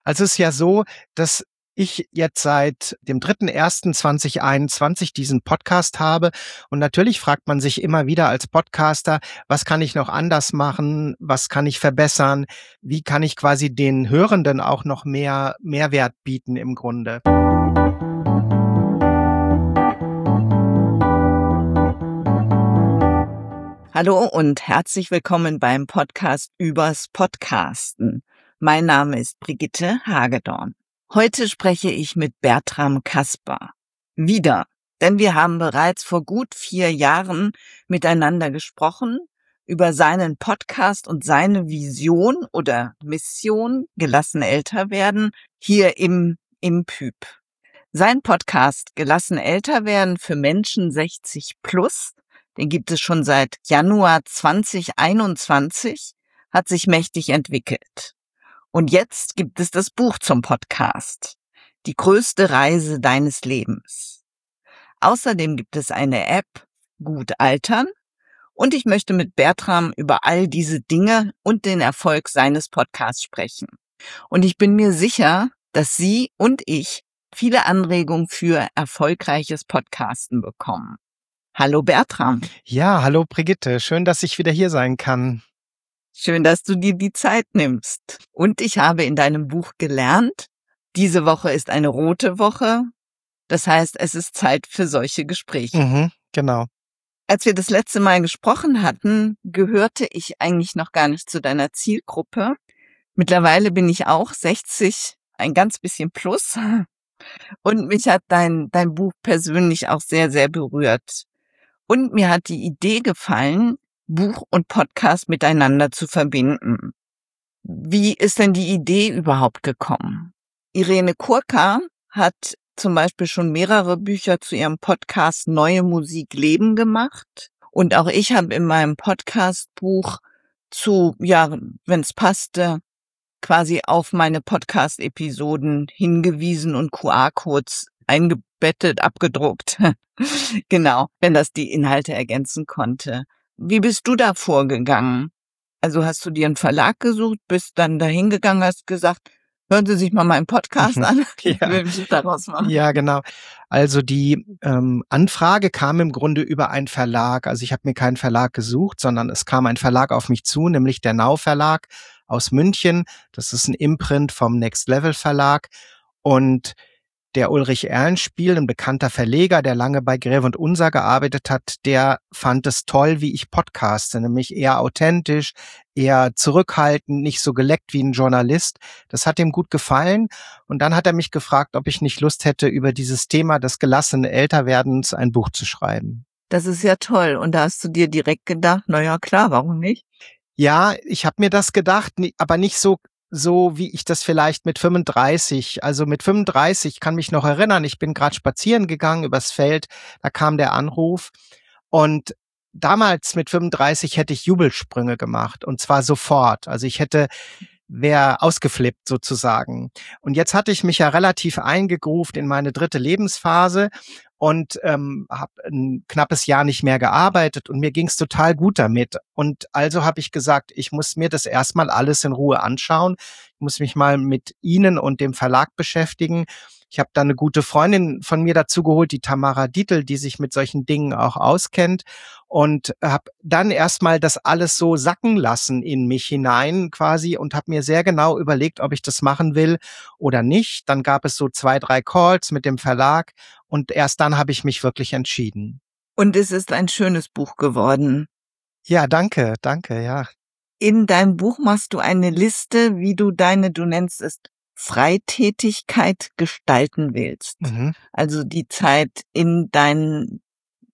Also es ist ja so, dass ich jetzt seit dem 3.1.2021 diesen Podcast habe. Und natürlich fragt man sich immer wieder als Podcaster, was kann ich noch anders machen? Was kann ich verbessern? Wie kann ich quasi den Hörenden auch noch mehr Mehrwert bieten im Grunde? Hallo und herzlich willkommen beim Podcast übers Podcasten. Mein Name ist Brigitte Hagedorn. Heute spreche ich mit Bertram Kasper. Wieder, denn wir haben bereits vor gut 4 Jahren miteinander gesprochen über seinen Podcast und seine Vision oder Mission, gelassen älter werden, hier im PÜB. Sein Podcast Gelassen älter werden für Menschen 60 plus, den gibt es schon seit Januar 2021, hat sich mächtig entwickelt. Und jetzt gibt es das Buch zum Podcast. Die größte Reise deines Lebens. Außerdem gibt es eine App, Gut Altern. Und ich möchte mit Bertram über all diese Dinge und den Erfolg seines Podcasts sprechen. Und ich bin mir sicher, dass Sie und ich viele Anregungen für erfolgreiches Podcasten bekommen. Hallo Bertram. Ja, hallo Brigitte. Schön, dass ich wieder hier sein kann. Schön, dass du dir die Zeit nimmst. Und ich habe in deinem Buch gelernt, diese Woche ist eine rote Woche. Das heißt, es ist Zeit für solche Gespräche. Genau. Als wir das letzte Mal gesprochen hatten, gehörte ich eigentlich noch gar nicht zu deiner Zielgruppe. Mittlerweile bin ich auch 60, ein ganz bisschen plus. Und mich hat dein Buch persönlich auch sehr, sehr berührt. Und mir hat die Idee gefallen, Buch und Podcast miteinander zu verbinden. Wie ist denn die Idee überhaupt gekommen? Irene Kurka hat zum Beispiel schon mehrere Bücher zu ihrem Podcast Neue Musik Leben gemacht. Und auch ich habe in meinem Podcast-Buch wenn es passte, quasi auf meine Podcast-Episoden hingewiesen und QR-Codes eingebettet, abgedruckt. Genau, wenn das die Inhalte ergänzen konnte. Wie bist du da vorgegangen? Also hast du dir einen Verlag gesucht, bist dann dahin gegangen, hast gesagt, hören Sie sich mal meinen Podcast an. Ja. Will ich daraus machen. Ja, genau. Also die Anfrage kam im Grunde über einen Verlag. Also ich habe mir keinen Verlag gesucht, sondern es kam ein Verlag auf mich zu, nämlich der Nau Verlag aus München. Das ist ein Imprint vom Next Level Verlag. Und der Ulrich Erlenspiel, ein bekannter Verleger, der lange bei Grewe und Unser gearbeitet hat, der fand es toll, wie ich podcaste, nämlich eher authentisch, eher zurückhaltend, nicht so geleckt wie ein Journalist. Das hat ihm gut gefallen. Und dann hat er mich gefragt, ob ich nicht Lust hätte, über dieses Thema des gelassenen Älterwerdens ein Buch zu schreiben. Das ist ja toll. Und da hast du dir direkt gedacht, na ja, klar, warum nicht? Ja, ich habe mir das gedacht, aber nicht so wie ich das vielleicht mit 35, also mit 35 kann mich noch erinnern, ich bin gerade spazieren gegangen übers Feld, da kam der Anruf und damals mit 35 hätte ich Jubelsprünge gemacht und zwar sofort. Also ich wäre ausgeflippt sozusagen. Und jetzt hatte ich mich ja relativ eingegruft in meine 3. Lebensphase und habe ein knappes Jahr nicht mehr gearbeitet und mir ging's total gut damit. Und also habe ich gesagt, ich muss mir das erstmal alles in Ruhe anschauen. Ich muss mich mal mit Ihnen und dem Verlag beschäftigen. Ich habe da eine gute Freundin von mir dazu geholt, die Tamara Dietl, die sich mit solchen Dingen auch auskennt und habe dann erstmal das alles so sacken lassen in mich hinein quasi und habe mir sehr genau überlegt, ob ich das machen will oder nicht. Dann gab es so 2, 3 Calls mit dem Verlag und erst dann habe ich mich wirklich entschieden. Und es ist ein schönes Buch geworden. Ja, danke, ja. In deinem Buch machst du eine Liste, wie du nennst es Freitätigkeit gestalten willst. Also die Zeit in deinen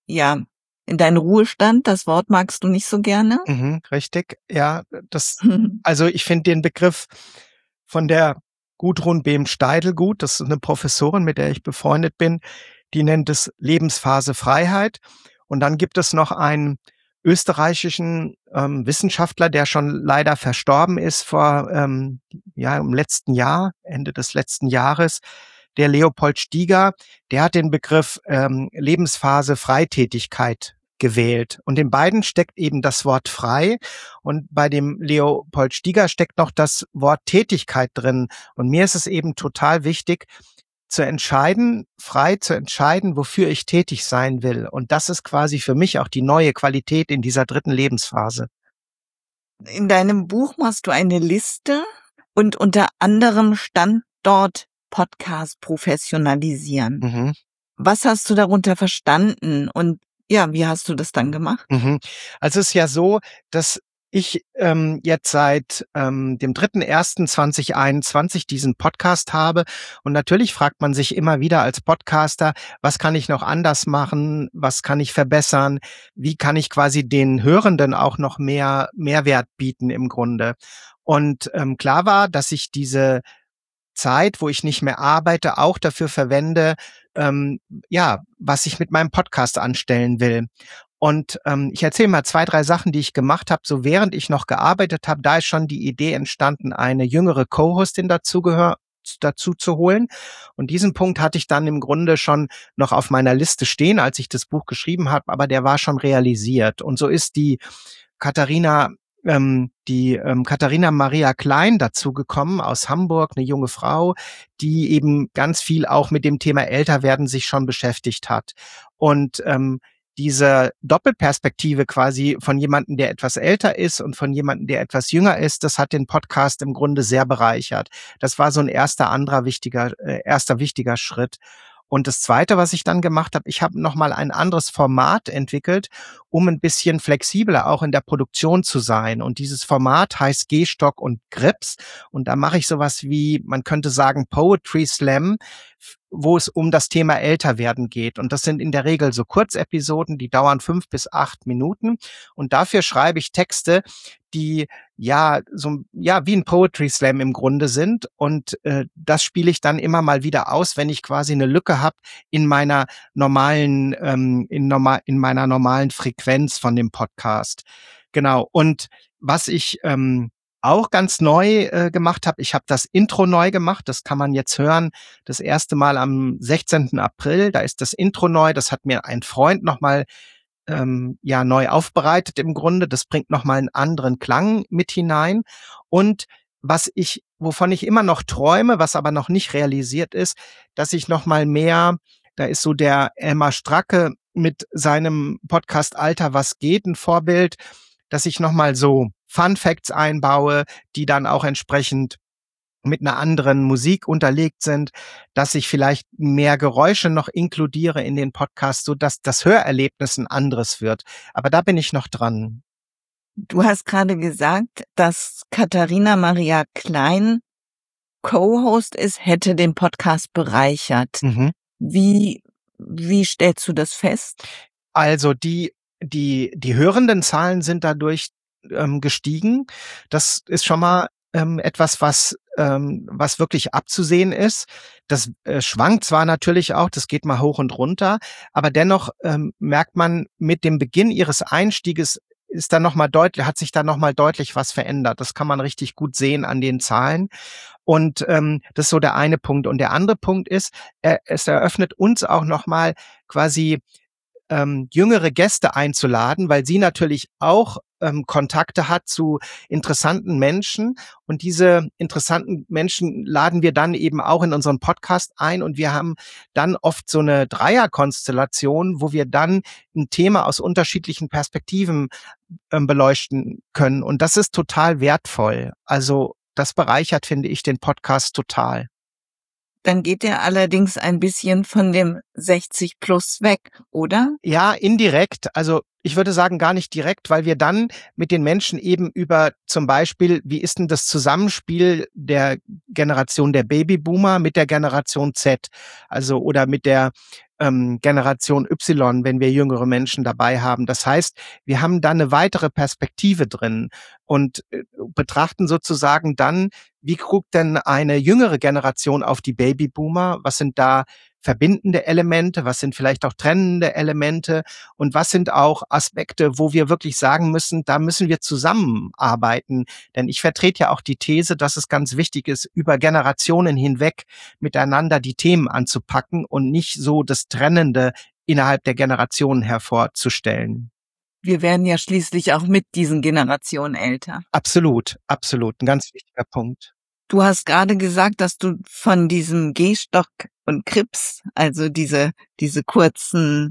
Ruhestand, das Wort magst du nicht so gerne? Richtig, ja. Also ich finde den Begriff von der Gudrun Behm-Steidl gut. Das ist eine Professorin, mit der ich befreundet bin. Die nennt es Lebensphase Freiheit. Und dann gibt es noch einen österreichischen Wissenschaftler, der schon leider verstorben ist im letzten Jahr, Ende des letzten Jahres, der Leopold Stieger, der hat den Begriff Lebensphase Freitätigkeit gewählt. Und in beiden steckt eben das Wort frei. Und bei dem Leopold Stieger steckt noch das Wort Tätigkeit drin. Und mir ist es eben total wichtig, zu entscheiden, frei zu entscheiden, wofür ich tätig sein will. Und das ist quasi für mich auch die neue Qualität in dieser dritten Lebensphase. In deinem Buch machst du eine Liste und unter anderem stand dort Podcast professionalisieren. Mhm. Was hast du darunter verstanden und ja, wie hast du das dann gemacht? Also es ist ja so, dass ich jetzt seit dem 3.1.2021 diesen Podcast habe. Und natürlich fragt man sich immer wieder als Podcaster, was kann ich noch anders machen? Was kann ich verbessern? Wie kann ich quasi den Hörenden auch noch mehr Mehrwert bieten im Grunde? Und klar war, dass ich diese Zeit, wo ich nicht mehr arbeite, auch dafür verwende, was ich mit meinem Podcast anstellen will. Und ich erzähle mal 2, 3 Sachen, die ich gemacht habe, so während ich noch gearbeitet habe. Da ist schon die Idee entstanden, eine jüngere Co-Hostin dazu zu holen. Und diesen Punkt hatte ich dann im Grunde schon noch auf meiner Liste stehen, als ich das Buch geschrieben habe, aber der war schon realisiert. Und so ist die Katharina Maria Klein dazu gekommen aus Hamburg, eine junge Frau, die eben ganz viel auch mit dem Thema Älterwerden sich schon beschäftigt hat. Und diese Doppelperspektive quasi von jemandem, der etwas älter ist und von jemandem, der etwas jünger ist, das hat den Podcast im Grunde sehr bereichert. Das war so ein erster wichtiger Schritt. Und das Zweite, was ich dann gemacht habe, ich habe nochmal ein anderes Format entwickelt, um ein bisschen flexibler auch in der Produktion zu sein. Und dieses Format heißt Gehstock und Grips. Und da mache ich sowas wie, man könnte sagen, Poetry Slam, wo es um das Thema Älterwerden geht. Und das sind in der Regel so Kurzepisoden, die dauern 5 bis 8 Minuten. Und dafür schreibe ich Texte, die wie ein Poetry Slam im Grunde sind. Und das spiele ich dann immer mal wieder aus, wenn ich quasi eine Lücke habe in meiner normalen Frequenz von dem Podcast. Genau. Und was ich auch ganz neu gemacht habe, ich habe das Intro neu gemacht. Das kann man jetzt hören. Das erste Mal am 16. April. Da ist das Intro neu. Das hat mir ein Freund nochmal neu aufbereitet im Grunde. Das bringt nochmal einen anderen Klang mit hinein. Und wovon ich immer noch träume, was aber noch nicht realisiert ist, dass ich nochmal mehr, da ist so der Elmar Stracke mit seinem Podcast Alter, was geht, ein Vorbild, dass ich nochmal so Fun Facts einbaue, die dann auch entsprechend mit einer anderen Musik unterlegt sind, dass ich vielleicht mehr Geräusche noch inkludiere in den Podcast, so dass das Hörerlebnis ein anderes wird. Aber da bin ich noch dran. Du hast gerade gesagt, dass Katharina Maria Klein Co-Host ist, hätte den Podcast bereichert. Mhm. Wie stellst du das fest? Also die Hörendenzahlen sind dadurch gestiegen. Das ist schon mal etwas, was wirklich abzusehen ist. Das schwankt zwar natürlich auch, das geht mal hoch und runter, aber dennoch merkt man mit dem Beginn ihres Einstieges hat sich da noch mal deutlich was verändert. Das kann man richtig gut sehen an den Zahlen. Und das ist so der eine Punkt. Und der andere Punkt ist, es eröffnet uns auch noch mal quasi jüngere Gäste einzuladen, weil sie natürlich auch Kontakte hat zu interessanten Menschen. Und diese interessanten Menschen laden wir dann eben auch in unseren Podcast ein. Und wir haben dann oft so eine Dreierkonstellation, wo wir dann ein Thema aus unterschiedlichen Perspektiven beleuchten können. Und das ist total wertvoll. Also das bereichert, finde ich, den Podcast total. Dann geht er allerdings ein bisschen von dem 60 plus weg, oder? Ja, indirekt. Also ich würde sagen gar nicht direkt, weil wir dann mit den Menschen eben über zum Beispiel, wie ist denn das Zusammenspiel der Generation der Babyboomer mit der Generation Z, also oder mit der Generation Y, wenn wir jüngere Menschen dabei haben. Das heißt, wir haben da eine weitere Perspektive drin und betrachten sozusagen dann, wie guckt denn eine jüngere Generation auf die Babyboomer? Was sind da verbindende Elemente? Was sind vielleicht auch trennende Elemente? Und was sind auch Aspekte, wo wir wirklich sagen müssen, da müssen wir zusammenarbeiten? Denn ich vertrete ja auch die These, dass es ganz wichtig ist, über Generationen hinweg miteinander die Themen anzupacken und nicht so das Trennende innerhalb der Generationen hervorzustellen. Wir werden ja schließlich auch mit diesen Generationen älter. Absolut, absolut. Ein ganz wichtiger Punkt. Du hast gerade gesagt, dass du von diesem Gehstock und Krips, also diese kurzen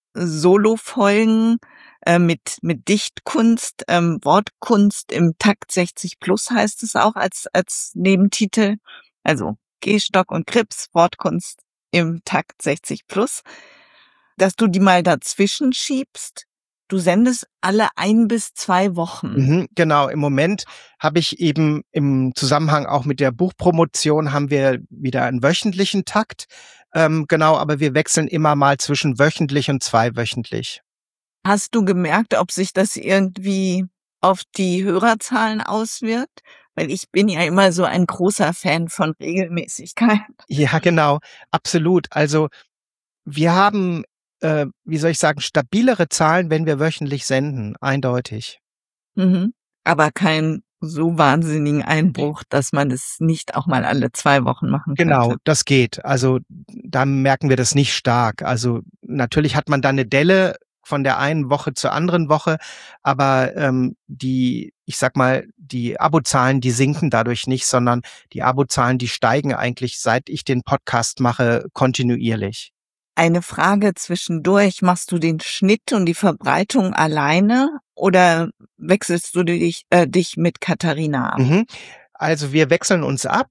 Solo-Folgen mit Dichtkunst, Wortkunst im Takt 60 plus heißt es auch als Nebentitel. Also Gehstock und Krips, Wortkunst im Takt 60 plus, dass du die mal dazwischen schiebst. Du sendest alle 1 bis 2 Wochen. Genau, im Moment habe ich eben im Zusammenhang auch mit der Buchpromotion haben wir wieder einen wöchentlichen Takt. Genau, aber wir wechseln immer mal zwischen wöchentlich und zweiwöchentlich. Hast du gemerkt, ob sich das irgendwie auf die Hörerzahlen auswirkt? Weil ich bin ja immer so ein großer Fan von Regelmäßigkeit. Ja, genau, absolut. Also wir haben, wie soll ich sagen, stabilere Zahlen, wenn wir wöchentlich senden, eindeutig. Mhm. Aber keinen so wahnsinnigen Einbruch, dass man es nicht auch mal alle 2 Wochen machen könnte. Genau, das geht. Also da merken wir das nicht stark. Also natürlich hat man da eine Delle von der einen Woche zur anderen Woche, aber ich sag mal, die Abozahlen, die sinken dadurch nicht, sondern die Abozahlen, die steigen eigentlich, seit ich den Podcast mache, kontinuierlich. Eine Frage zwischendurch, machst du den Schnitt und die Verbreitung alleine oder wechselst du dich mit Katharina ab? Also wir wechseln uns ab.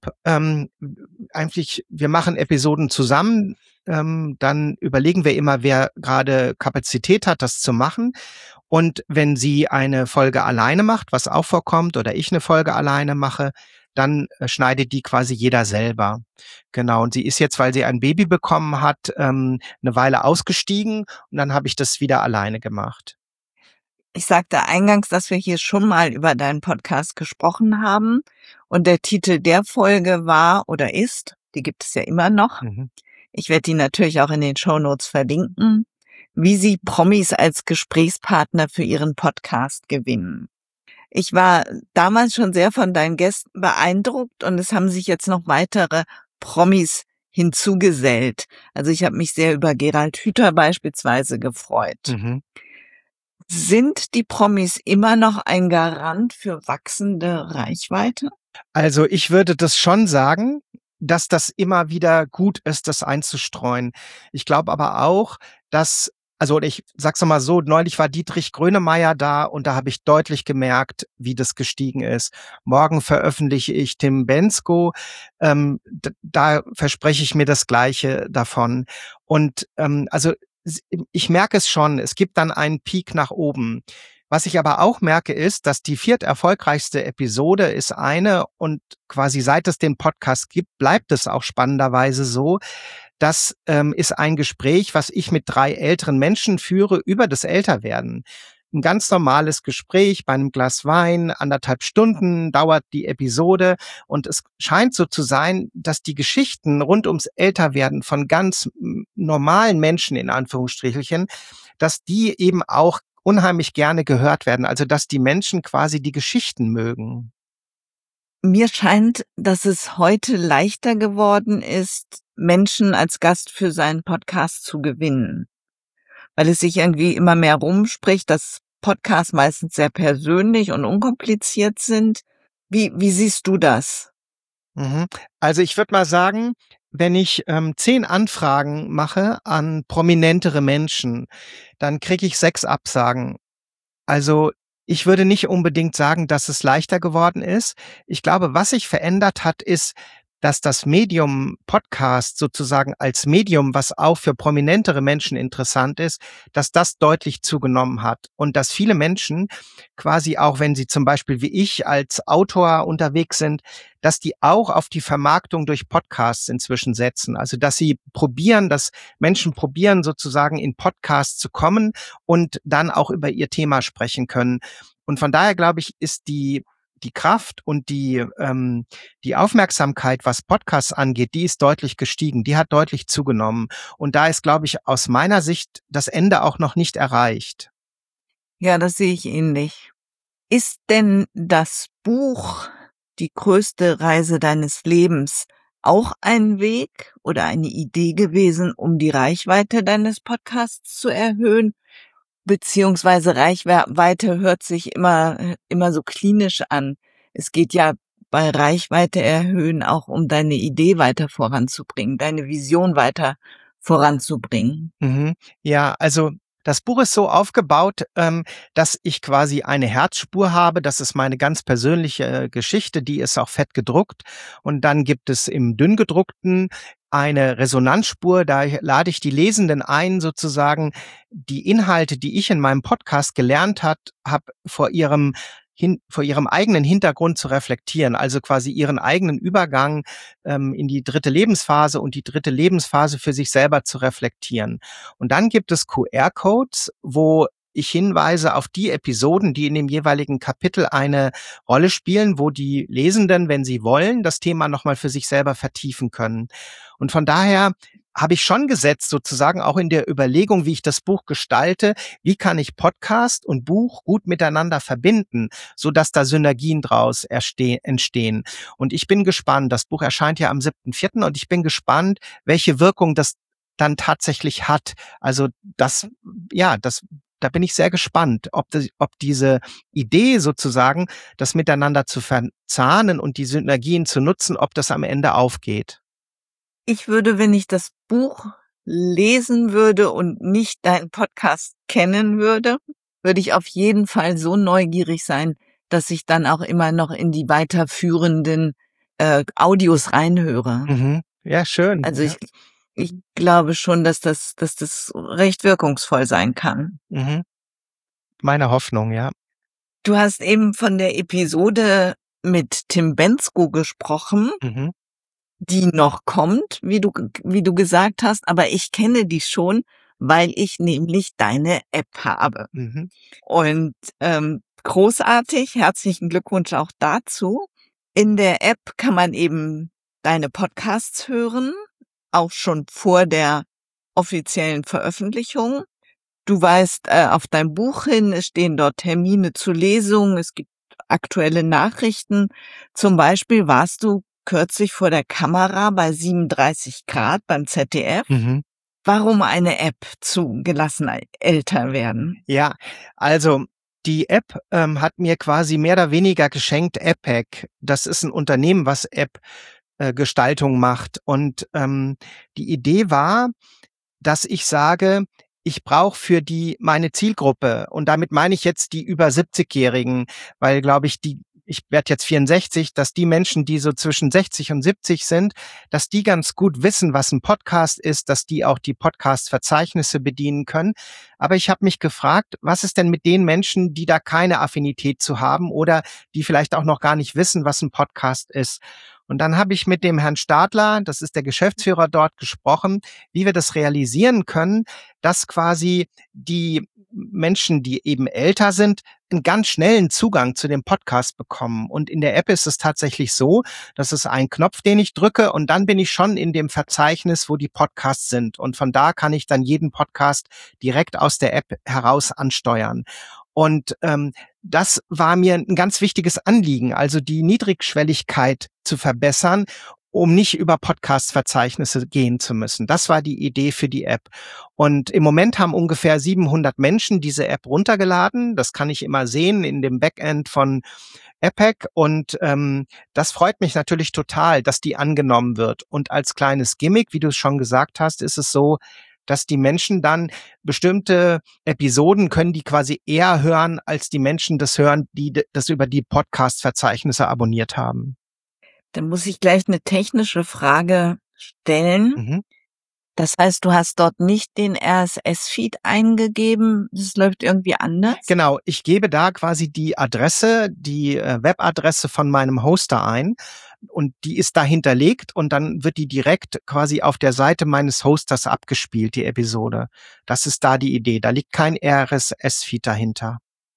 Eigentlich, wir machen Episoden zusammen. Dann überlegen wir immer, wer gerade Kapazität hat, das zu machen. Und wenn sie eine Folge alleine macht, was auch vorkommt, oder ich eine Folge alleine mache, dann schneidet die quasi jeder selber. Genau. Und sie ist jetzt, weil sie ein Baby bekommen hat, eine Weile ausgestiegen und dann habe ich das wieder alleine gemacht. Ich sagte eingangs, dass wir hier schon mal über deinen Podcast gesprochen haben und der Titel der Folge war oder ist, die gibt es ja immer noch. Ich werde die natürlich auch in den Shownotes verlinken, wie sie Promis als Gesprächspartner für ihren Podcast gewinnen. Ich war damals schon sehr von deinen Gästen beeindruckt und es haben sich jetzt noch weitere Promis hinzugesellt. Also ich habe mich sehr über Gerald Hüther beispielsweise gefreut. Sind die Promis immer noch ein Garant für wachsende Reichweite? Also ich würde das schon sagen, dass das immer wieder gut ist, das einzustreuen. Ich glaube aber auch, dass, also ich sag's mal so, neulich war Dietrich Grönemeyer da und da habe ich deutlich gemerkt, wie das gestiegen ist. Morgen veröffentliche ich Tim Bendzko, da verspreche ich mir das Gleiche davon. Und also ich merke es schon, es gibt dann einen Peak nach oben. Was ich aber auch merke, ist, dass die vierterfolgreichste Episode ist eine und quasi seit es den Podcast gibt, bleibt es auch spannenderweise so. Das ist ein Gespräch, was ich mit 3 älteren Menschen führe über das Älterwerden. Ein ganz normales Gespräch bei einem Glas Wein, 1,5 Stunden dauert die Episode und es scheint so zu sein, dass die Geschichten rund ums Älterwerden von ganz normalen Menschen in Anführungsstrichelchen, dass die eben auch unheimlich gerne gehört werden, also dass die Menschen quasi die Geschichten mögen. Mir scheint, dass es heute leichter geworden ist, Menschen als Gast für seinen Podcast zu gewinnen, weil es sich irgendwie immer mehr rumspricht, dass Podcasts meistens sehr persönlich und unkompliziert sind. Wie siehst du das? Also ich würde mal sagen, wenn ich 10 Anfragen mache an prominentere Menschen, dann kriege ich 6 Absagen. Also ich würde nicht unbedingt sagen, dass es leichter geworden ist. Ich glaube, was sich verändert hat, ist, dass das Medium Podcast sozusagen als Medium, was auch für prominentere Menschen interessant ist, dass das deutlich zugenommen hat und dass viele Menschen quasi auch, wenn sie zum Beispiel wie ich als Autor unterwegs sind, dass die auch auf die Vermarktung durch Podcasts inzwischen setzen. Also dass sie probieren, dass Menschen probieren sozusagen in Podcasts zu kommen und dann auch über ihr Thema sprechen können. Und von daher glaube ich, ist die Kraft und die Aufmerksamkeit, was Podcasts angeht, die ist deutlich gestiegen, die hat deutlich zugenommen. Und da ist, glaube ich, aus meiner Sicht das Ende auch noch nicht erreicht. Ja, das sehe ich ähnlich. Ist denn das Buch Die größte Reise deines Lebens auch ein Weg oder eine Idee gewesen, um die Reichweite deines Podcasts zu erhöhen? Beziehungsweise Reichweite hört sich immer so klinisch an. Es geht ja bei Reichweite erhöhen auch um deine Idee weiter voranzubringen, deine Vision weiter voranzubringen. Mhm. Ja, also das Buch ist so aufgebaut, dass ich quasi eine Herzspur habe. Das ist meine ganz persönliche Geschichte, die ist auch fett gedruckt. Und dann gibt es im dünn gedruckten eine Resonanzspur. Da lade ich die Lesenden ein, sozusagen die Inhalte, die ich in meinem Podcast gelernt habe, vor ihrem eigenen Hintergrund zu reflektieren, also quasi ihren eigenen Übergang in die dritte Lebensphase und die dritte Lebensphase für sich selber zu reflektieren. Und dann gibt es QR-Codes, wo ich hinweise auf die Episoden, die in dem jeweiligen Kapitel eine Rolle spielen, wo die Lesenden, wenn sie wollen, das Thema nochmal für sich selber vertiefen können. Und von daher habe ich schon gesetzt, sozusagen auch in der Überlegung, wie ich das Buch gestalte, wie kann ich Podcast und Buch gut miteinander verbinden, so dass da Synergien draus entstehen. Und ich bin gespannt, das Buch erscheint ja am 7.4. und ich bin gespannt, welche Wirkung das dann tatsächlich hat. Also da bin ich sehr gespannt, ob diese Idee sozusagen, das miteinander zu verzahnen und die Synergien zu nutzen, ob das am Ende aufgeht. Ich würde, wenn ich das Buch lesen würde und nicht deinen Podcast kennen würde, würde ich auf jeden Fall so neugierig sein, dass ich dann auch immer noch in die weiterführenden Audios reinhöre. Mhm. Ja, schön. Also ja. Ich glaube schon, dass das recht wirkungsvoll sein kann. Mhm. Meine Hoffnung, ja. Du hast eben von der Episode mit Tim Bendzko gesprochen, Mhm. die noch kommt, wie du gesagt hast, aber ich kenne die schon, weil ich nämlich deine App habe. Mhm. Und großartig, herzlichen Glückwunsch auch dazu. In der App kann man eben deine Podcasts hören, auch schon vor der offiziellen Veröffentlichung. Du weist auf dein Buch hin, es stehen dort Termine zu Lesungen, es gibt aktuelle Nachrichten. Zum Beispiel warst du kürzlich vor der Kamera bei 37 Grad beim ZDF. Mhm. Warum eine App zu gelassen älter werden? Ja, also die App hat mir quasi mehr oder weniger geschenkt AppHack. Das ist ein Unternehmen, was App-Gestaltung macht. Und die Idee war, dass ich sage, ich brauche für meine Zielgruppe, und damit meine ich jetzt die über 70-Jährigen, weil, glaube ich, ich werde jetzt 64, dass die Menschen, die so zwischen 60 und 70 sind, dass die ganz gut wissen, was ein Podcast ist, dass die auch die Podcast-Verzeichnisse bedienen können. Aber ich habe mich gefragt, was ist denn mit den Menschen, die da keine Affinität zu haben oder die vielleicht auch noch gar nicht wissen, was ein Podcast ist? Und dann habe ich mit dem Herrn Stadler, das ist der Geschäftsführer dort, gesprochen, wie wir das realisieren können, dass quasi die Menschen, die eben älter sind, einen ganz schnellen Zugang zu dem Podcast bekommen. Und in der App ist es tatsächlich so, dass es ein Knopf, den ich drücke, und dann bin ich schon in dem Verzeichnis, wo die Podcasts sind. Und von da kann ich dann jeden Podcast direkt aus der App heraus ansteuern. Und das war mir ein ganz wichtiges Anliegen, also die Niedrigschwelligkeit zu verbessern, um nicht über Podcast-Verzeichnisse gehen zu müssen. Das war die Idee für die App. Und im Moment haben ungefähr 700 Menschen diese App runtergeladen. Das kann ich immer sehen in dem Backend von AppHack. Und das freut mich natürlich total, dass die angenommen wird. Und als kleines Gimmick, wie du es schon gesagt hast, ist es so, dass die Menschen dann bestimmte Episoden können die quasi eher hören, als die Menschen das hören, die das über die Podcast-Verzeichnisse abonniert haben. Dann muss ich gleich eine technische Frage stellen. Mhm. Das heißt, du hast dort nicht den RSS-Feed eingegeben, das läuft irgendwie anders? Genau, ich gebe da quasi die Adresse, die Webadresse von meinem Hoster ein, und die ist da hinterlegt, und dann wird die direkt quasi auf der Seite meines Hosters abgespielt, die Episode. Das ist da die Idee. Da liegt kein RSS-Feed dahinter.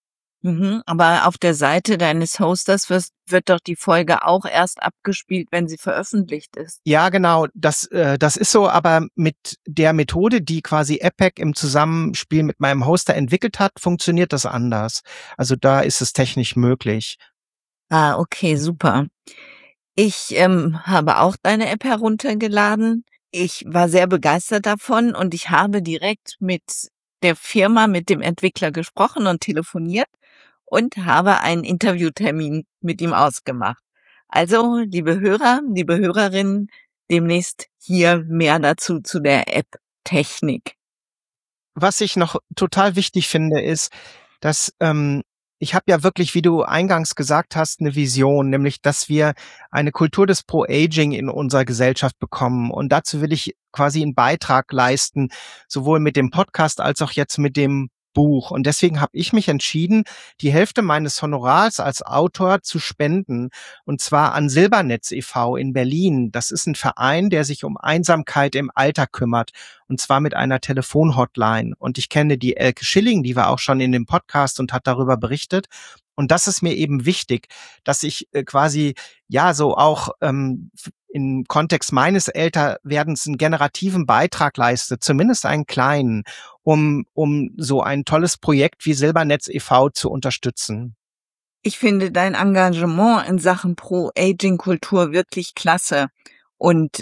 Aber auf der Seite deines Hosters wird doch die Folge auch erst abgespielt, wenn sie veröffentlicht ist. Ja, genau. Das ist so, aber mit der Methode, die quasi AppHack im Zusammenspiel mit meinem Hoster entwickelt hat, funktioniert das anders. Also da ist es technisch möglich. Ah, okay, super. Ich habe auch deine App heruntergeladen. Ich war sehr begeistert davon und ich habe direkt mit der Firma, mit dem Entwickler gesprochen und telefoniert und habe einen Interviewtermin mit ihm ausgemacht. Also, liebe Hörer, liebe Hörerinnen, demnächst hier mehr dazu zu der App-Technik. Was ich noch total wichtig finde, ist, dass ich habe ja wirklich, wie du eingangs gesagt hast, eine Vision, nämlich, dass wir eine Kultur des Pro-Aging in unserer Gesellschaft bekommen. Und dazu will ich quasi einen Beitrag leisten, sowohl mit dem Podcast als auch jetzt mit dem Buch. Und deswegen habe ich mich entschieden, die Hälfte meines Honorars als Autor zu spenden, und zwar an Silbernetz e.V. in Berlin. Das ist ein Verein, der sich um Einsamkeit im Alter kümmert, und zwar mit einer Telefonhotline. Und ich kenne die Elke Schilling, die war auch schon in dem Podcast und hat darüber berichtet. Und das ist mir eben wichtig, dass ich quasi ja so auch im Kontext meines Älterwerdens einen generativen Beitrag leiste, zumindest einen kleinen, um so ein tolles Projekt wie Silbernetz e.V. zu unterstützen. Ich finde dein Engagement in Sachen Pro-Aging-Kultur wirklich klasse. Und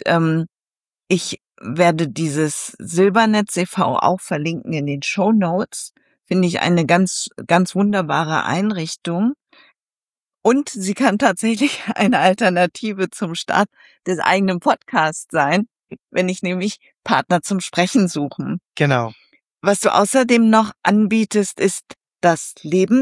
ich werde dieses Silbernetz e.V. auch verlinken in den Shownotes. Finde ich eine ganz, ganz wunderbare Einrichtung. Und sie kann tatsächlich eine Alternative zum Start des eigenen Podcasts sein, wenn ich nämlich Partner zum Sprechen suchen. Genau. Was du außerdem noch anbietest, ist das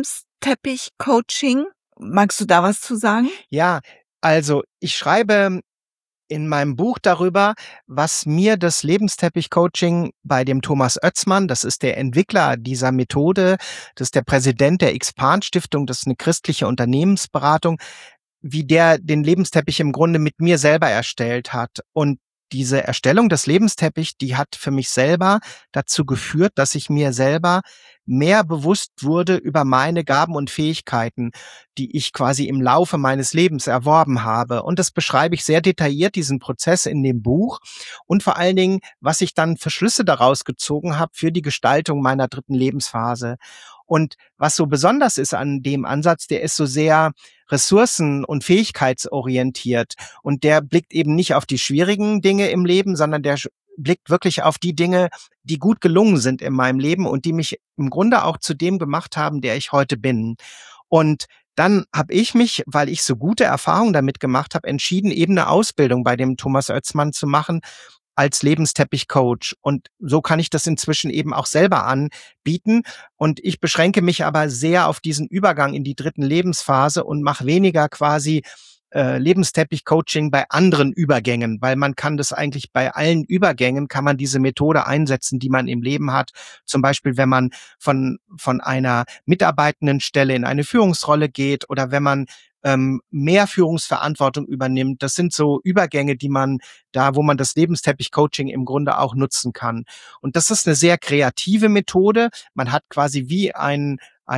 Lebensteppich-Coaching. Magst du da was zu sagen? Ja, also ich schreibe in meinem Buch darüber, was mir das Lebensteppich-Coaching bei dem Thomas Oetzmann, das ist der Entwickler dieser Methode, das ist der Präsident der Expand-Stiftung, das ist eine christliche Unternehmensberatung, wie der den Lebensteppich im Grunde mit mir selber erstellt hat. Und diese Erstellung des Lebensteppich, die hat für mich selber dazu geführt, dass ich mir selber mehr bewusst wurde über meine Gaben und Fähigkeiten, die ich quasi im Laufe meines Lebens erworben habe. Und das beschreibe ich sehr detailliert, diesen Prozess in dem Buch. Und vor allen Dingen, was ich dann für Schlüsse daraus gezogen habe für die Gestaltung meiner dritten Lebensphase. Und was so besonders ist an dem Ansatz, der ist so sehr ressourcen- und fähigkeitsorientiert. Und der blickt eben nicht auf die schwierigen Dinge im Leben, sondern der blickt wirklich auf die Dinge, die gut gelungen sind in meinem Leben und die mich im Grunde auch zu dem gemacht haben, der ich heute bin. Und dann habe ich mich, weil ich so gute Erfahrungen damit gemacht habe, entschieden, eben eine Ausbildung bei dem Thomas Oetzmann zu machen als Lebensteppich-Coach. Und so kann ich das inzwischen eben auch selber anbieten. Und ich beschränke mich aber sehr auf diesen Übergang in die dritten Lebensphase und mache weniger quasi Lebensteppich-Coaching bei anderen Übergängen, weil man kann das eigentlich bei allen Übergängen, kann man diese Methode einsetzen, die man im Leben hat. Zum Beispiel, wenn man von einer mitarbeitenden Stelle in eine Führungsrolle geht oder wenn man mehr Führungsverantwortung übernimmt. Das sind so Übergänge, die man da, wo man das Lebensteppich-Coaching im Grunde auch nutzen kann. Und das ist eine sehr kreative Methode. Man hat quasi wie ein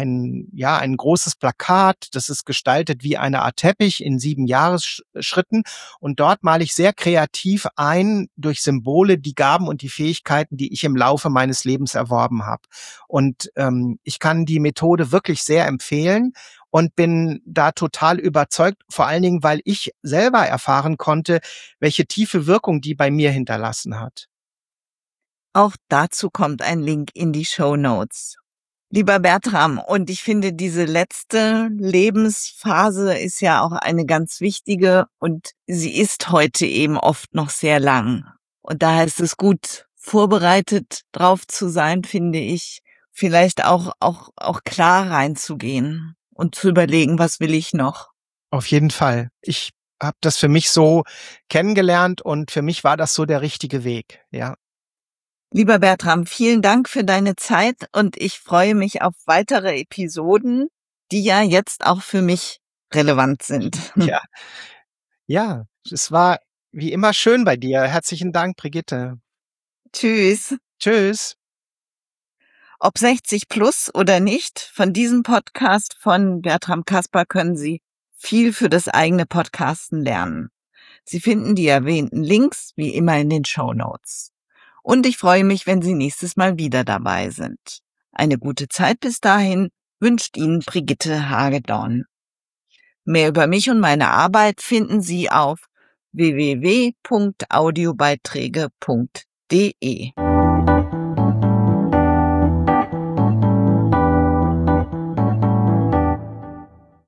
großes Plakat, das ist gestaltet wie eine Art Teppich in 7 Jahresschritten. Und dort male ich sehr kreativ ein durch Symbole die Gaben und die Fähigkeiten, die ich im Laufe meines Lebens erworben habe. Und ich kann die Methode wirklich sehr empfehlen und bin da total überzeugt, vor allen Dingen, weil ich selber erfahren konnte, welche tiefe Wirkung die bei mir hinterlassen hat. Auch dazu kommt ein Link in die Shownotes. Lieber Bertram, und ich finde, diese letzte Lebensphase ist ja auch eine ganz wichtige und sie ist heute eben oft noch sehr lang. Und daher ist es gut, vorbereitet drauf zu sein, finde ich, vielleicht auch klar reinzugehen und zu überlegen, was will ich noch. Auf jeden Fall. Ich habe das für mich so kennengelernt und für mich war das so der richtige Weg, ja. Lieber Bertram, vielen Dank für deine Zeit und ich freue mich auf weitere Episoden, die ja jetzt auch für mich relevant sind. Ja. Ja, es war wie immer schön bei dir. Herzlichen Dank, Brigitte. Tschüss. Tschüss. Ob 60 plus oder nicht, von diesem Podcast von Bertram Kasper können Sie viel für das eigene Podcasten lernen. Sie finden die erwähnten Links wie immer in den Shownotes. Und ich freue mich, wenn Sie nächstes Mal wieder dabei sind. Eine gute Zeit bis dahin wünscht Ihnen Brigitte Hagedorn. Mehr über mich und meine Arbeit finden Sie auf www.audiobeiträge.de.